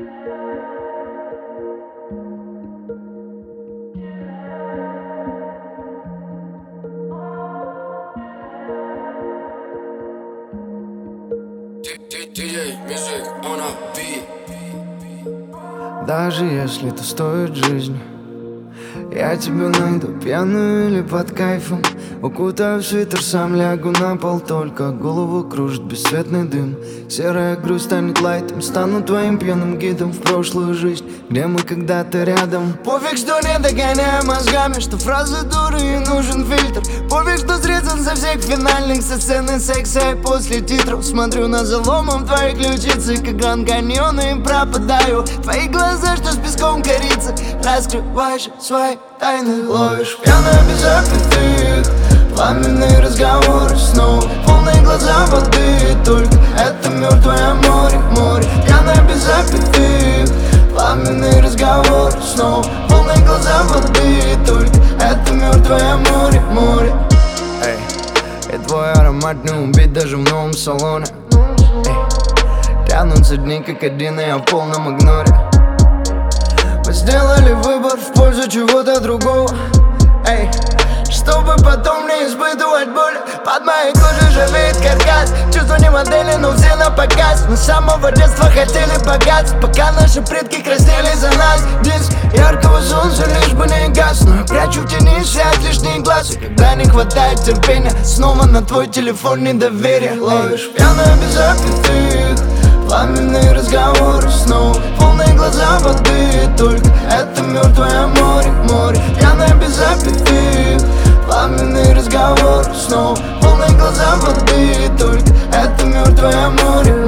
DJ Music on a beat. Даже если это стоит жизни, я тебя найду пьяную или под кайфом. Укутаю в свитер, сам лягу на пол, только голову кружит бесцветный дым. Серая грусть станет лайтом, стану твоим пьяным гидом в прошлую жизнь, где мы когда-то рядом. Пофиг, что не догоняю мозгами, что фразы дуры и нужен фильтр. Пофиг, что срезан со всех финальных со сцены секса, и после титров смотрю на заломом твои ключицы, как Гранд Каньон, и пропадаю. Твои глаза, что с песком корицы, раскрываешь свои тайны, ловишь пьяно без аппетит. Пламенные разговоры снова, полные глаза воды, только это мертвое море, море. Пьяно без аппетит. Пламенные разговоры снова, полные глаза воды, только это мертвое море, море. Эй, и твой аромат не убить даже в новом салоне. Эй, тянутся дни как один, и я в полном игноре. Мы сделали выбор в пользу чего-то другого. Эй, чтобы потом не испытывать боль. Под моей кожей живет каркас. Чувства не модели, но все на показ. Мы с самого детства хотели богатств, пока наши предки краснели за нас. Диск яркого солнца, лишь бы не гас. Но я прячу в тени свет лишний глаз. И когда не хватает терпения, снова на твой телефон недоверие. Ловишь пьяно без аппетит. Пламенные разговоры снова, полные глаза воды, только это мертвое море, море. Пьяно без аппетит. Пламенные разговоры снова, полные глаза воды, только это мертвое море.